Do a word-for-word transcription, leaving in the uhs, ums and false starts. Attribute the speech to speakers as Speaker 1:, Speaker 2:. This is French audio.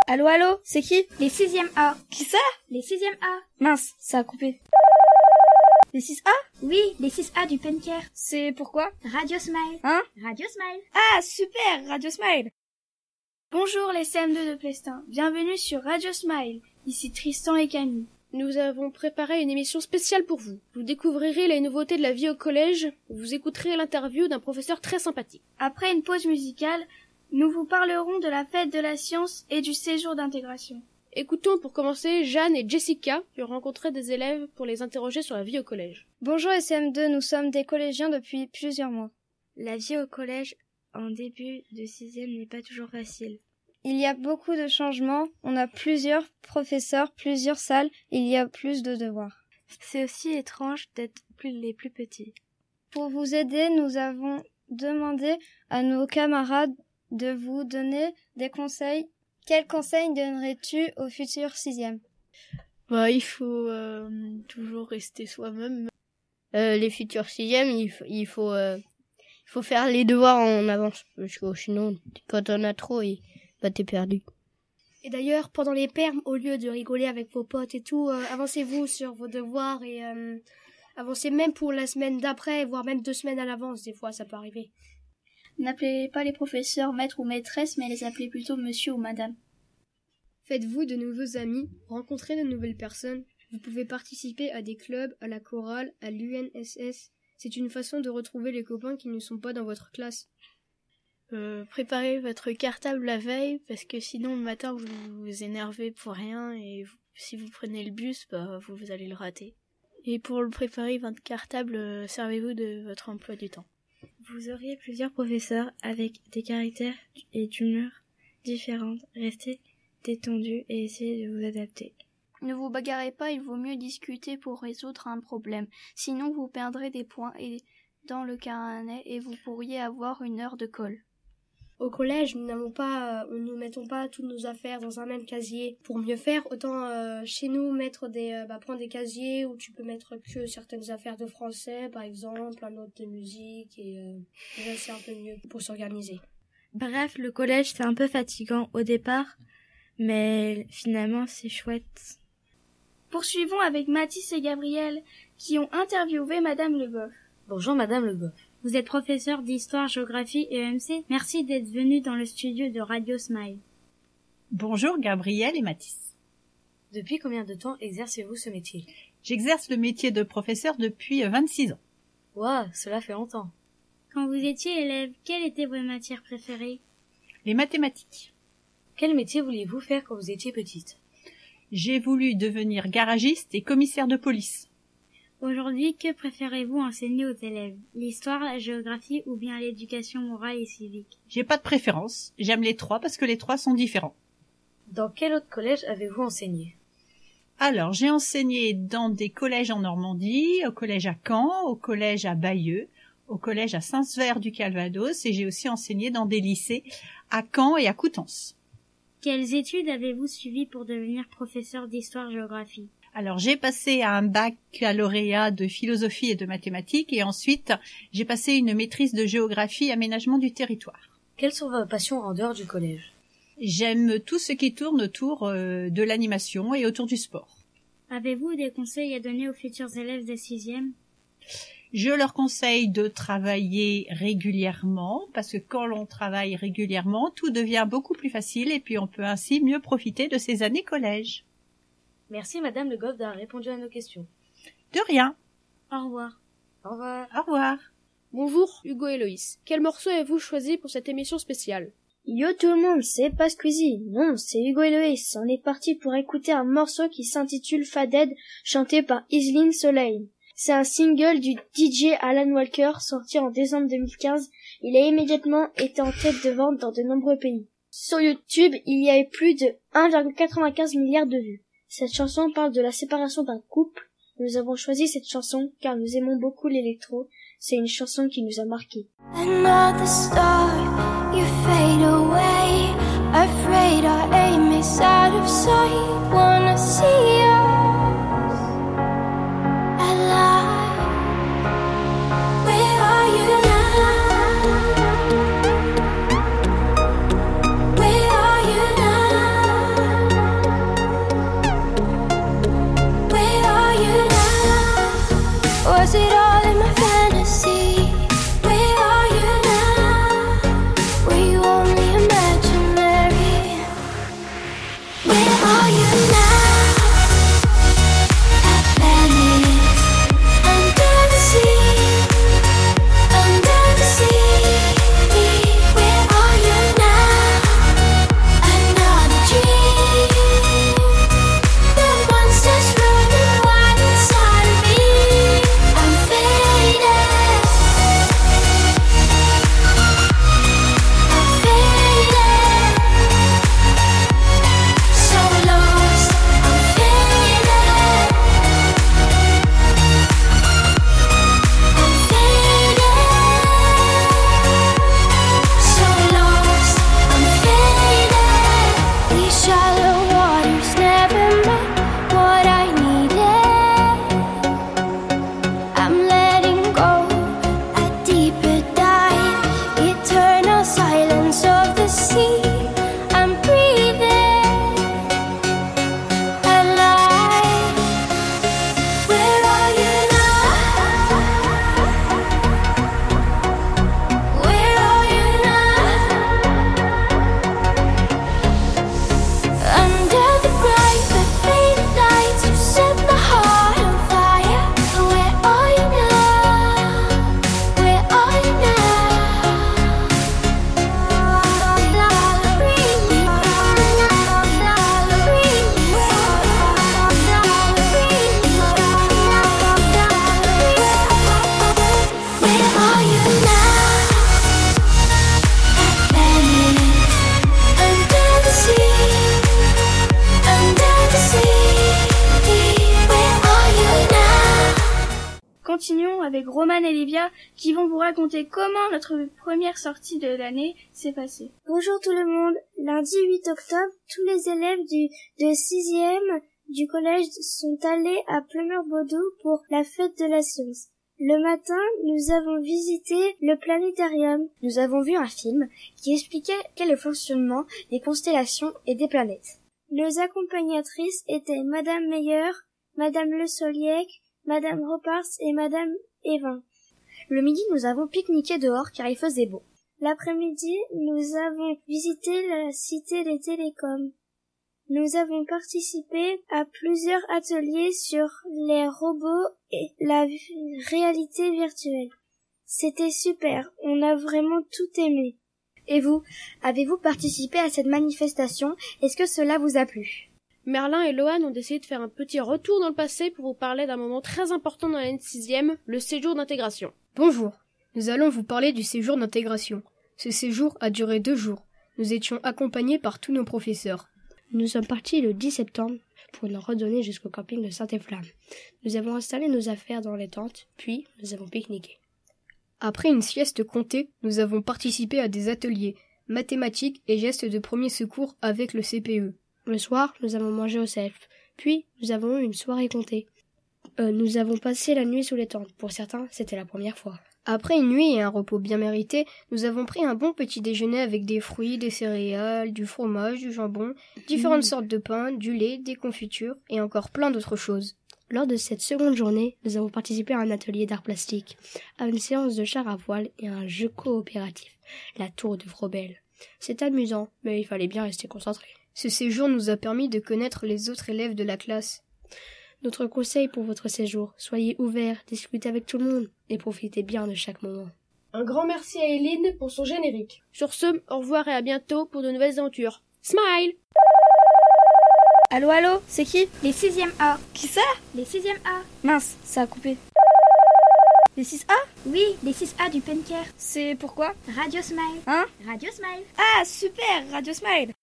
Speaker 1: Allô, allô, c'est qui?
Speaker 2: Les sixième A.
Speaker 1: Qui ça?
Speaker 2: Les sixième A.
Speaker 1: Mince, ça a coupé. Les six A?
Speaker 2: Oui, les six A du Penker.
Speaker 1: C'est pourquoi?
Speaker 2: Radio Smile.
Speaker 1: Hein?
Speaker 2: Radio Smile.
Speaker 1: Ah, super, Radio Smile.
Speaker 3: Bonjour les C M deux de Plestin, bienvenue sur Radio Smile, ici Tristan et Camille.
Speaker 4: Nous avons préparé une émission spéciale pour vous. Vous découvrirez les nouveautés de la vie au collège, vous écouterez l'interview d'un professeur très sympathique.
Speaker 3: Après une pause musicale, nous vous parlerons de la fête de la science et du séjour d'intégration.
Speaker 4: Écoutons pour commencer Jeanne et Jessica qui ont rencontré des élèves pour les interroger sur la vie au collège.
Speaker 5: Bonjour les C M deux, nous sommes des collégiens depuis plusieurs mois.
Speaker 6: La vie au collège en début de sixième n'est pas toujours facile.
Speaker 5: Il y a beaucoup de changements, on a plusieurs professeurs, plusieurs salles, il y a plus de devoirs.
Speaker 6: C'est aussi étrange d'être plus les plus petits.
Speaker 5: Pour vous aider, nous avons demandé à nos camarades de vous donner des conseils. Quels conseils donnerais-tu aux futurs sixièmes?
Speaker 7: Bah, il faut euh, toujours rester soi-même. Euh, les futurs sixièmes, il faut, il faut, euh, il faut faire les devoirs en avance, parce que sinon, quand on a trop, il, bah, t'es perdu.
Speaker 4: Et d'ailleurs, pendant les permes, au lieu de rigoler avec vos potes et tout, euh, avancez-vous sur vos devoirs et euh, avancez même pour la semaine d'après, voire même deux semaines à l'avance, des fois, ça peut arriver.
Speaker 3: N'appelez pas les professeurs maître ou maîtresse, mais les appelez plutôt monsieur ou madame.
Speaker 4: Faites-vous de nouveaux amis, rencontrez de nouvelles personnes. Vous pouvez participer à des clubs, à la chorale, à l'U N S S. C'est une façon de retrouver les copains qui ne sont pas dans votre classe.
Speaker 7: Euh, préparez votre cartable la veille, parce que sinon le matin vous vous énervez pour rien et vous, si vous prenez le bus, bah vous, vous allez le rater. Et pour le préparer votre cartable, euh, servez-vous de votre emploi du temps.
Speaker 6: Vous auriez plusieurs professeurs avec des caractères et d'humeur différentes. Restez détendu et essayez de vous adapter.
Speaker 3: Ne vous bagarrez pas, il vaut mieux discuter pour résoudre un problème. Sinon vous perdrez des points et dans le carnet et vous pourriez avoir une heure de colle.
Speaker 4: Au collège, nous n'avons pas, euh, nous mettons pas toutes nos affaires dans un même casier. Pour mieux faire, autant euh, chez nous mettre des, euh, bah, prendre des casiers où tu peux mettre que certaines affaires de français, par exemple, un autre de musique, et euh, là c'est un peu mieux pour s'organiser.
Speaker 6: Bref, le collège c'est un peu fatigant au départ, mais finalement c'est chouette.
Speaker 3: Poursuivons avec Mathis et Gabriel qui ont interviewé Madame Leboeuf.
Speaker 8: Bonjour Madame Leboeuf.
Speaker 9: Vous êtes professeur d'histoire, géographie et E M C. Merci d'être venu dans le studio de Radio Smile.
Speaker 10: Bonjour Gabriel et Mathis.
Speaker 8: Depuis combien de temps exercez-vous ce métier?
Speaker 10: J'exerce le métier de professeur depuis vingt-six ans.
Speaker 8: Waouh, cela fait longtemps.
Speaker 9: Quand vous étiez élève, quelles étaient vos matières préférées?
Speaker 10: Les mathématiques.
Speaker 8: Quel métier vouliez-vous faire quand vous étiez petite?
Speaker 10: J'ai voulu devenir garagiste et commissaire de police.
Speaker 9: Aujourd'hui, que préférez-vous enseigner aux élèves? L'histoire, la géographie ou bien l'éducation morale et civique?
Speaker 10: J'ai pas de préférence. J'aime les trois parce que les trois sont différents.
Speaker 8: Dans quel autre collège avez-vous enseigné?
Speaker 10: Alors, j'ai enseigné dans des collèges en Normandie, au collège à Caen, au collège à Bayeux, au collège à Saint-Sever du Calvados et j'ai aussi enseigné dans des lycées à Caen et à Coutances.
Speaker 9: Quelles études avez-vous suivies pour devenir professeur d'histoire-géographie?
Speaker 10: Alors, j'ai passé un baccalauréat de philosophie et de mathématiques et ensuite, j'ai passé une maîtrise de géographie et aménagement du territoire.
Speaker 8: Quelles sont vos passions en dehors du collège?
Speaker 10: J'aime tout ce qui tourne autour euh, de l'animation et autour du sport.
Speaker 9: Avez-vous des conseils à donner aux futurs élèves de sixième?
Speaker 10: Je leur conseille de travailler régulièrement parce que quand l'on travaille régulièrement, tout devient beaucoup plus facile et puis on peut ainsi mieux profiter de ces années collège.
Speaker 8: Merci Madame Leboeuf d'avoir répondu à nos questions.
Speaker 10: De rien.
Speaker 9: Au revoir.
Speaker 8: Au revoir.
Speaker 10: Au revoir.
Speaker 4: Bonjour Hugo et Loïs. Quel morceau avez-vous choisi pour cette émission spéciale?
Speaker 11: Yo tout le monde, c'est pas Squeezie. Non, c'est Hugo et Loïs. On est parti pour écouter un morceau qui s'intitule Faded, chanté par Iselin Soleil. C'est un single du D J Alan Walker sorti en décembre deux mille quinze. Il a immédiatement été en tête de vente dans de nombreux pays. Sur YouTube, il y a eu plus de un virgule quatre-vingt-quinze milliard de vues. Cette chanson parle de la séparation d'un couple. Nous avons choisi cette chanson car nous aimons beaucoup l'électro. C'est une chanson qui nous a marqués.
Speaker 12: Another star, you fade away. Afraid our aim is out of sight. Wanna see us alive. Where are you now? Where are you now?
Speaker 2: avec Roman et Livia qui vont vous raconter comment notre première sortie de l'année s'est passée.
Speaker 11: Bonjour tout le monde. Lundi huit octobre, tous les élèves du de sixième du collège sont allés à Plumeur-Baudou pour la fête de la science. Le matin, nous avons visité le planétarium.
Speaker 13: Nous avons vu un film qui expliquait quel est le fonctionnement des constellations et des planètes.
Speaker 11: Nos accompagnatrices étaient Madame Meyer, Madame Le Soliec, Madame Roparts et Madame Evin.
Speaker 13: Le midi, nous avons pique-niqué dehors car il faisait beau.
Speaker 11: L'après-midi, nous avons visité la cité des télécoms. Nous avons participé à plusieurs ateliers sur les robots et la réalité virtuelle. C'était super, on a vraiment tout aimé.
Speaker 13: Et vous, avez-vous participé à cette manifestation? Est-ce que cela vous a plu?
Speaker 14: Merlin et Lohan ont décidé de faire un petit retour dans le passé pour vous parler d'un moment très important dans l'année de sixième, le séjour d'intégration.
Speaker 15: Bonjour, nous allons vous parler du séjour d'intégration. Ce séjour a duré deux jours. Nous étions accompagnés par tous nos professeurs.
Speaker 4: Nous sommes partis le dix septembre pour une randonnée jusqu'au camping de Sainte-Flamme. Nous avons installé nos affaires dans les tentes, puis nous avons pique-niqué.
Speaker 15: Après une sieste comptée, nous avons participé à des ateliers, mathématiques et gestes de premier secours avec le C P E.
Speaker 4: Le soir, nous avons mangé au self, puis nous avons eu une soirée comptée. Euh, nous avons passé la nuit sous les tentes. Pour certains, c'était la première fois.
Speaker 15: Après une nuit et un repos bien mérité, nous avons pris un bon petit déjeuner avec des fruits, des céréales, du fromage, du jambon, différentes mmh. sortes de pain, du lait, des confitures et encore plein d'autres choses.
Speaker 4: Lors de cette seconde journée, nous avons participé à un atelier d'art plastique, à une séance de char à voile et à un jeu coopératif, la tour de Frobel. C'est amusant, mais il fallait bien rester concentré.
Speaker 15: Ce séjour nous a permis de connaître les autres élèves de la classe.
Speaker 4: Notre conseil pour votre séjour, soyez ouverts, discutez avec tout le monde et profitez bien de chaque moment.
Speaker 16: Un grand merci à Eileen pour son générique.
Speaker 14: Sur ce, au revoir et à bientôt pour de nouvelles aventures. Smile!
Speaker 1: Allô, allô, c'est qui?
Speaker 2: Les sixième A.
Speaker 1: Qui ça?
Speaker 2: Les sixième A.
Speaker 1: Mince, ça a coupé. Les six A?
Speaker 2: Oui, les six A du Penker.
Speaker 1: C'est pourquoi?
Speaker 2: Radio Smile.
Speaker 1: Hein?
Speaker 2: Radio Smile.
Speaker 1: Ah, super, Radio Smile.